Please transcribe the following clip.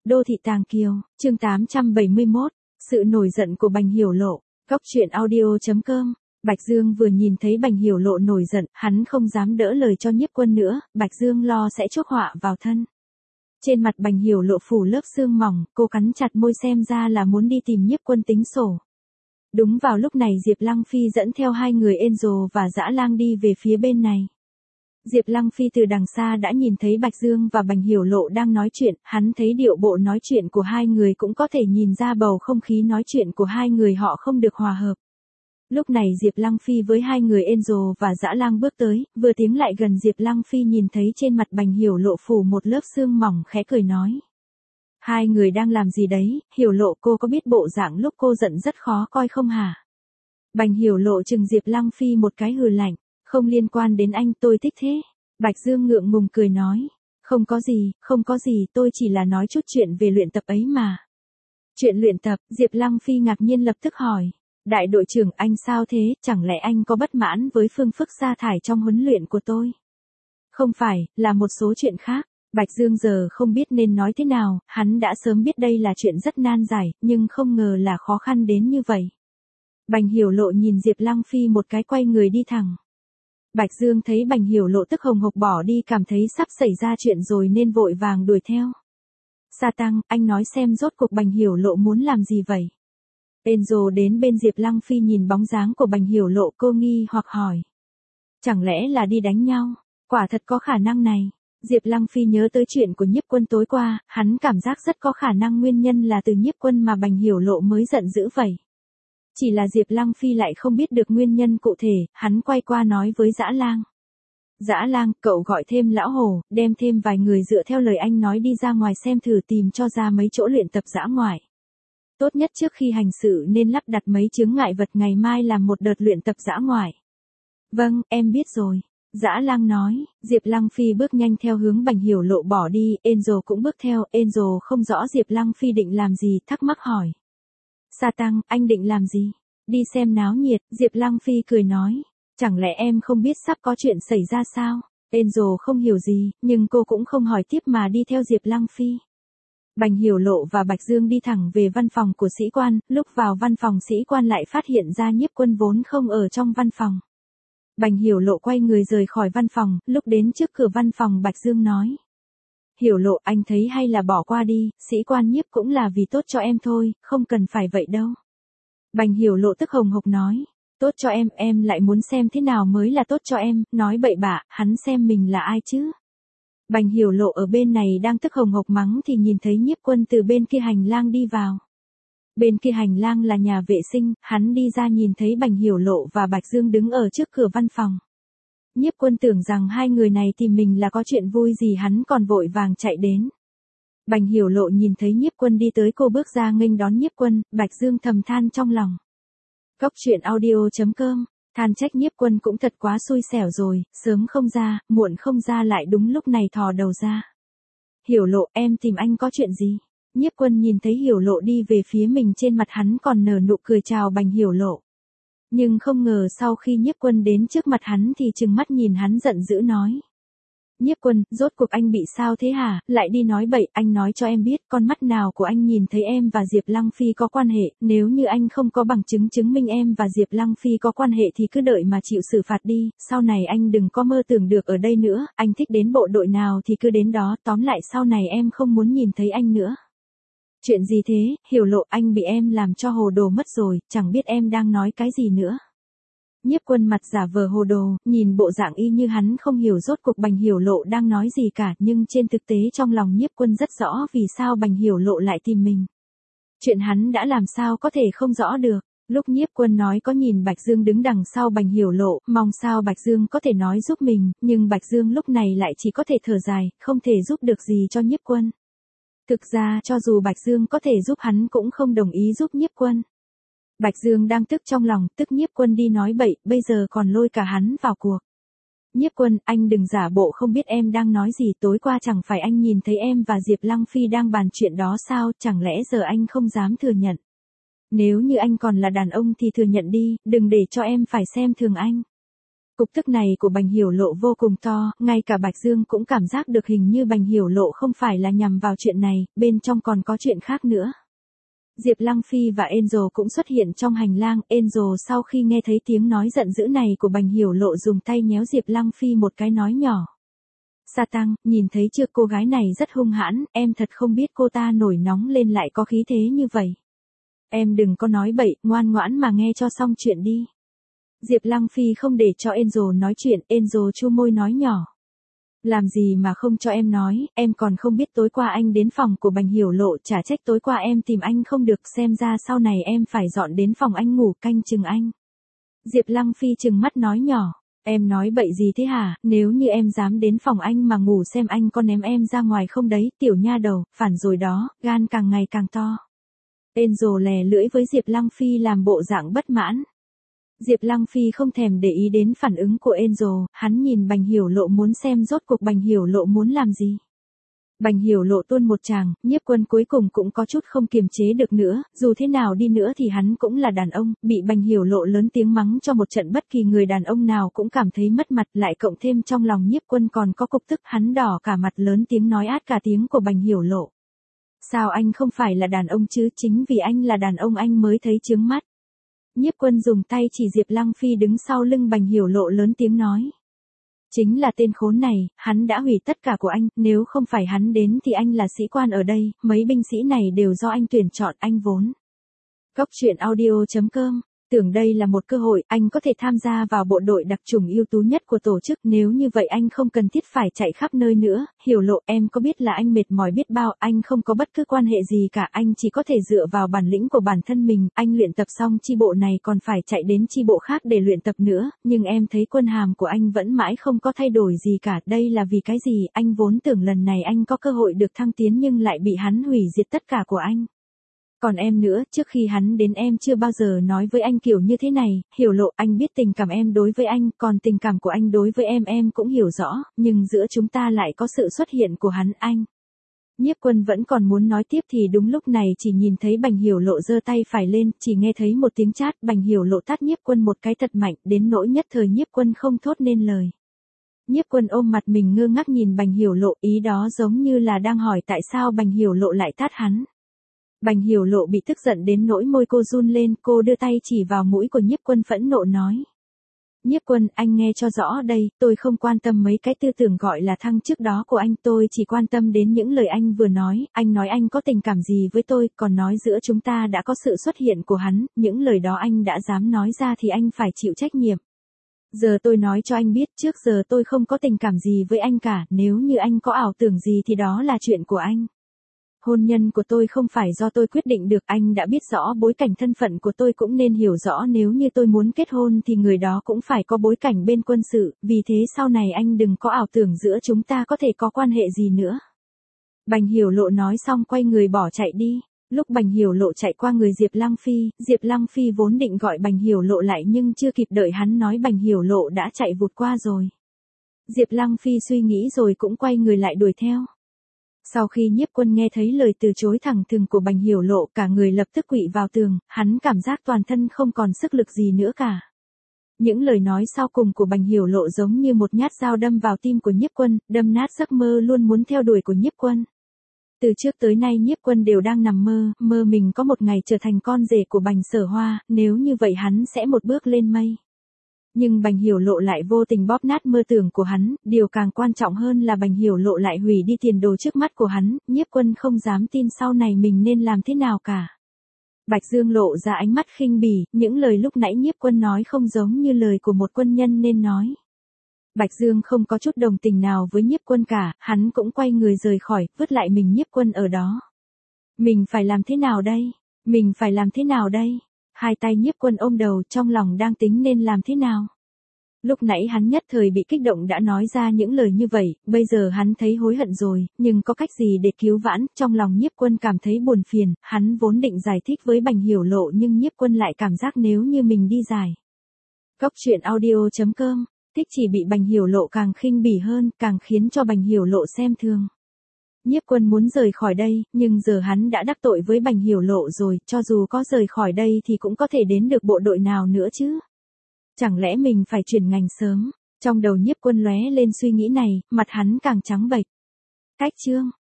Đô thị Tàng Kiều, chương 871, sự nổi giận của Bành Hiểu Lộ, góc truyện audio.com. Bạch Dương vừa nhìn thấy Bành Hiểu Lộ nổi giận, hắn không dám đỡ lời cho Nhiếp Quân nữa, Bạch Dương lo sẽ chuốc họa vào thân. Trên mặt Bành Hiểu Lộ phủ lớp sương mỏng, cô cắn chặt môi xem ra là muốn đi tìm Nhiếp Quân tính sổ. Đúng vào lúc này Diệp Lăng Phi dẫn theo hai người Enzo và Dã Lang đi về phía bên này. Diệp Lăng Phi từ đằng xa đã nhìn thấy Bạch Dương và Bành Hiểu Lộ đang nói chuyện, hắn thấy điệu bộ nói chuyện của hai người cũng có thể nhìn ra bầu không khí nói chuyện của hai người họ không được hòa hợp. Lúc này Diệp Lăng Phi với hai người Enzo và Dã Lang bước tới, vừa tiến lại gần Diệp Lăng Phi nhìn thấy trên mặt Bành Hiểu Lộ phủ một lớp sương mỏng khẽ cười nói. Hai người đang làm gì đấy, Hiểu Lộ cô có biết bộ dạng lúc cô giận rất khó coi không hả? Bành Hiểu Lộ chừng Diệp Lăng Phi một cái hừ lạnh. Không liên quan đến anh, tôi thích thế. Bạch Dương ngượng ngùng cười nói. Không có gì, tôi chỉ là nói chút chuyện về luyện tập ấy mà. Chuyện luyện tập, Diệp Lăng Phi ngạc nhiên lập tức hỏi. Đại đội trưởng anh sao thế, chẳng lẽ anh có bất mãn với phương thức sa thải trong huấn luyện của tôi? Không phải, là một số chuyện khác. Bạch Dương giờ không biết nên nói thế nào, hắn đã sớm biết đây là chuyện rất nan giải, nhưng không ngờ là khó khăn đến như vậy. Bành Hiểu Lộ nhìn Diệp Lăng Phi một cái quay người đi thẳng. Bạch Dương thấy Bành Hiểu Lộ tức hồng hộc bỏ đi cảm thấy sắp xảy ra chuyện rồi nên vội vàng đuổi theo. Sa Tăng, anh nói xem rốt cuộc Bành Hiểu Lộ muốn làm gì vậy? Enzo đến bên Diệp Lăng Phi nhìn bóng dáng của Bành Hiểu Lộ cô nghi hoặc hỏi. Chẳng lẽ là đi đánh nhau? Quả thật có khả năng này. Diệp Lăng Phi nhớ tới chuyện của Nhiếp Quân tối qua, hắn cảm giác rất có khả năng nguyên nhân là từ Nhiếp Quân mà Bành Hiểu Lộ mới giận dữ vậy. Chỉ là Diệp Lăng Phi lại không biết được nguyên nhân cụ thể, hắn quay qua nói với Dã Lang. Dã Lang, cậu gọi thêm Lão Hồ, đem thêm vài người dựa theo lời anh nói đi ra ngoài xem thử tìm cho ra mấy chỗ luyện tập dã ngoại. Tốt nhất trước khi hành sự nên lắp đặt mấy chướng ngại vật ngày mai làm một đợt luyện tập dã ngoại. Vâng, em biết rồi. Dã Lang nói, Diệp Lăng Phi bước nhanh theo hướng Bành Hiểu Lộ bỏ đi, Enzo cũng bước theo, Enzo không rõ Diệp Lăng Phi định làm gì, thắc mắc hỏi. Sa Tăng, anh định làm gì? Đi xem náo nhiệt, Diệp Lăng Phi cười nói. Chẳng lẽ em không biết sắp có chuyện xảy ra sao? Enzo không hiểu gì, nhưng cô cũng không hỏi tiếp mà đi theo Diệp Lăng Phi. Bành Hiểu Lộ và Bạch Dương đi thẳng về văn phòng của sĩ quan, lúc vào văn phòng sĩ quan lại phát hiện ra Nhiếp Quân vốn không ở trong văn phòng. Bành Hiểu Lộ quay người rời khỏi văn phòng, lúc đến trước cửa văn phòng Bạch Dương nói. Hiểu Lộ anh thấy hay là bỏ qua đi, sĩ quan Nhiếp cũng là vì tốt cho em thôi, không cần phải vậy đâu. Bành Hiểu Lộ tức hồng hộc nói, tốt cho em lại muốn xem thế nào mới là tốt cho em, nói bậy bạ, hắn xem mình là ai chứ. Bành Hiểu Lộ ở bên này đang tức hồng hộc mắng thì nhìn thấy Nhiếp Quân từ bên kia hành lang đi vào. Bên kia hành lang là nhà vệ sinh, hắn đi ra nhìn thấy Bành Hiểu Lộ và Bạch Dương đứng ở trước cửa văn phòng. Nhiếp Quân tưởng rằng hai người này tìm mình là có chuyện vui gì hắn còn vội vàng chạy đến. Bành Hiểu Lộ nhìn thấy Nhiếp Quân đi tới cô bước ra nghênh đón Nhiếp Quân, Bạch Dương thầm than trong lòng. Góc truyện audio.com, than trách Nhiếp Quân cũng thật quá xui xẻo rồi, sớm không ra, muộn không ra lại đúng lúc này thò đầu ra. Hiểu Lộ em tìm anh có chuyện gì? Nhiếp Quân nhìn thấy Hiểu Lộ đi về phía mình trên mặt hắn còn nở nụ cười chào Bành Hiểu Lộ. Nhưng không ngờ sau khi Nhiếp Quân đến trước mặt hắn thì trừng mắt nhìn hắn giận dữ nói. Nhiếp Quân, rốt cuộc anh bị sao thế hả, lại đi nói bậy, anh nói cho em biết con mắt nào của anh nhìn thấy em và Diệp Lăng Phi có quan hệ, nếu như anh không có bằng chứng chứng minh em và Diệp Lăng Phi có quan hệ thì cứ đợi mà chịu xử phạt đi, sau này anh đừng có mơ tưởng được ở đây nữa, anh thích đến bộ đội nào thì cứ đến đó, tóm lại sau này em không muốn nhìn thấy anh nữa. Chuyện gì thế, Hiểu Lộ anh bị em làm cho hồ đồ mất rồi, chẳng biết em đang nói cái gì nữa. Nhiếp Quân mặt giả vờ hồ đồ, nhìn bộ dạng y như hắn không hiểu rốt cuộc Bành Hiểu Lộ đang nói gì cả nhưng trên thực tế trong lòng Nhiếp Quân rất rõ vì sao Bành Hiểu Lộ lại tìm mình. Chuyện hắn đã làm sao có thể không rõ được. Lúc Nhiếp Quân nói có nhìn Bạch Dương đứng đằng sau Bành Hiểu Lộ, mong sao Bạch Dương có thể nói giúp mình, nhưng Bạch Dương lúc này lại chỉ có thể thở dài, không thể giúp được gì cho Nhiếp Quân. Thực ra cho dù Bạch Dương có thể giúp hắn cũng không đồng ý giúp Nhiếp Quân. Bạch Dương đang tức trong lòng, tức Nhiếp Quân đi nói bậy, bây giờ còn lôi cả hắn vào cuộc. Nhiếp Quân, anh đừng giả bộ không biết em đang nói gì, tối qua chẳng phải anh nhìn thấy em và Diệp Lăng Phi đang bàn chuyện đó sao, chẳng lẽ giờ anh không dám thừa nhận. Nếu như anh còn là đàn ông thì thừa nhận đi, đừng để cho em phải xem thường anh. Cục tức này của Bành Hiểu Lộ vô cùng to, ngay cả Bạch Dương cũng cảm giác được hình như Bành Hiểu Lộ không phải là nhằm vào chuyện này, bên trong còn có chuyện khác nữa. Diệp Lăng Phi và Angel cũng xuất hiện trong hành lang, Angel sau khi nghe thấy tiếng nói giận dữ này của Bành Hiểu Lộ dùng tay nhéo Diệp Lăng Phi một cái nói nhỏ. Sa Tăng, nhìn thấy chưa, cô gái này rất hung hãn, em thật không biết cô ta nổi nóng lên lại có khí thế như vậy. Em đừng có nói bậy, ngoan ngoãn mà nghe cho xong chuyện đi. Diệp Lăng Phi không để cho Angel nói chuyện, Angel chu môi nói nhỏ. Làm gì mà không cho em nói, em còn không biết tối qua anh đến phòng của Bành Hiểu Lộ, chả trách tối qua em tìm anh không được, xem ra sau này em phải dọn đến phòng anh ngủ canh chừng anh. Diệp Lăng Phi trừng mắt nói nhỏ, em nói bậy gì thế hả, nếu như em dám đến phòng anh mà ngủ xem anh có ném em ra ngoài không đấy, tiểu nha đầu, phản rồi đó, gan càng ngày càng to. Angel lè lưỡi với Diệp Lăng Phi làm bộ dạng bất mãn. Diệp Lăng Phi không thèm để ý đến phản ứng của Angel, hắn nhìn Bành Hiểu Lộ muốn xem rốt cuộc Bành Hiểu Lộ muốn làm gì. Bành Hiểu Lộ tuôn một tràng, Nhiếp Quân cuối cùng cũng có chút không kiềm chế được nữa, dù thế nào đi nữa thì hắn cũng là đàn ông, bị Bành Hiểu Lộ lớn tiếng mắng cho một trận bất kỳ người đàn ông nào cũng cảm thấy mất mặt, lại cộng thêm trong lòng Nhiếp Quân còn có cục tức, hắn đỏ cả mặt lớn tiếng nói át cả tiếng của Bành Hiểu Lộ. Sao anh không phải là đàn ông chứ, chính vì anh là đàn ông anh mới thấy chướng mắt. Nhiếp Quân dùng tay chỉ Diệp Lăng Phi đứng sau lưng Bành Hiểu Lộ lớn tiếng nói. Chính là tên khốn này, hắn đã hủy tất cả của anh, nếu không phải hắn đến thì anh là sĩ quan ở đây, mấy binh sĩ này đều do anh tuyển chọn, anh vốn. Góc truyện audio.com, tưởng đây là một cơ hội, anh có thể tham gia vào bộ đội đặc chủng ưu tú nhất của tổ chức, nếu như vậy anh không cần thiết phải chạy khắp nơi nữa. Hiểu Lộ, em có biết là anh mệt mỏi biết bao, anh không có bất cứ quan hệ gì cả, anh chỉ có thể dựa vào bản lĩnh của bản thân mình, anh luyện tập xong chi bộ này còn phải chạy đến chi bộ khác để luyện tập nữa, nhưng em thấy quân hàm của anh vẫn mãi không có thay đổi gì cả, đây là vì cái gì, anh vốn tưởng lần này anh có cơ hội được thăng tiến nhưng lại bị hắn hủy diệt tất cả của anh. Còn em nữa, trước khi hắn đến em chưa bao giờ nói với anh kiểu như thế này, Hiểu Lộ, anh biết tình cảm em đối với anh, còn tình cảm của anh đối với em cũng hiểu rõ, nhưng giữa chúng ta lại có sự xuất hiện của hắn, anh. Nhiếp Quân vẫn còn muốn nói tiếp thì đúng lúc này chỉ nhìn thấy Bành Hiểu Lộ giơ tay phải lên, chỉ nghe thấy một tiếng chát, Bành Hiểu Lộ tát Nhiếp Quân một cái thật mạnh, đến nỗi nhất thời Nhiếp Quân không thốt nên lời. Nhiếp Quân ôm mặt mình ngơ ngác nhìn Bành Hiểu Lộ, ý đó giống như là đang hỏi tại sao Bành Hiểu Lộ lại tát hắn. Bành Hiểu Lộ bị tức giận đến nỗi môi cô run lên, cô đưa tay chỉ vào mũi của Nhiếp Quân phẫn nộ nói. Nhiếp Quân, anh nghe cho rõ đây, tôi không quan tâm mấy cái tư tưởng gọi là thăng chức đó của anh, tôi chỉ quan tâm đến những lời anh vừa nói anh có tình cảm gì với tôi, còn nói giữa chúng ta đã có sự xuất hiện của hắn, những lời đó anh đã dám nói ra thì anh phải chịu trách nhiệm. Giờ tôi nói cho anh biết, trước giờ tôi không có tình cảm gì với anh cả, nếu như anh có ảo tưởng gì thì đó là chuyện của anh. Hôn nhân của tôi không phải do tôi quyết định được, anh đã biết rõ bối cảnh thân phận của tôi cũng nên hiểu rõ nếu như tôi muốn kết hôn thì người đó cũng phải có bối cảnh bên quân sự, vì thế sau này anh đừng có ảo tưởng giữa chúng ta có thể có quan hệ gì nữa. Bành Hiểu Lộ nói xong quay người bỏ chạy đi. Lúc Bành Hiểu Lộ chạy qua người Diệp Lăng Phi vốn định gọi Bành Hiểu Lộ lại nhưng chưa kịp đợi hắn nói Bành Hiểu Lộ đã chạy vụt qua rồi. Diệp Lăng Phi suy nghĩ rồi cũng quay người lại đuổi theo. Sau khi Nhiếp Quân nghe thấy lời từ chối thẳng thừng của Bành Hiểu Lộ, cả người lập tức quỵ vào tường, hắn cảm giác toàn thân không còn sức lực gì nữa cả. Những lời nói sau cùng của Bành Hiểu Lộ giống như một nhát dao đâm vào tim của Nhiếp Quân, đâm nát giấc mơ luôn muốn theo đuổi của Nhiếp Quân. Từ trước tới nay Nhiếp Quân đều đang nằm mơ mình có một ngày trở thành con rể của Bành Sở Hoa, nếu như vậy hắn sẽ một bước lên mây. Nhưng Bành Hiểu Lộ lại vô tình bóp nát mơ tưởng của hắn, điều càng quan trọng hơn là Bành Hiểu Lộ lại hủy đi tiền đồ trước mắt của hắn, Nhiếp Quân không dám tin sau này mình nên làm thế nào cả. Bạch Dương lộ ra ánh mắt khinh bỉ, những lời lúc nãy Nhiếp Quân nói không giống như lời của một quân nhân nên nói. Bạch Dương không có chút đồng tình nào với Nhiếp Quân cả, hắn cũng quay người rời khỏi, vứt lại mình Nhiếp Quân ở đó. Mình phải làm thế nào đây? Hai tay Nhiếp Quân ôm đầu, trong lòng đang tính nên làm thế nào. Lúc nãy hắn nhất thời bị kích động đã nói ra những lời như vậy, bây giờ hắn thấy hối hận rồi, nhưng có cách gì để cứu vãn, trong lòng Nhiếp Quân cảm thấy buồn phiền, hắn vốn định giải thích với Bành Hiểu Lộ nhưng Nhiếp Quân lại cảm giác nếu như mình đi giải. Góc truyện audio.com, thích chỉ bị Bành Hiểu Lộ càng khinh bỉ hơn, càng khiến cho Bành Hiểu Lộ xem thường. Nhiếp Quân muốn rời khỏi đây, nhưng giờ hắn đã đắc tội với Bành Hiểu Lộ rồi, cho dù có rời khỏi đây thì cũng có thể đến được bộ đội nào nữa chứ. Chẳng lẽ mình phải chuyển ngành sớm? Trong đầu Nhiếp Quân lóe lên suy nghĩ này, mặt hắn càng trắng bệch. Cách chương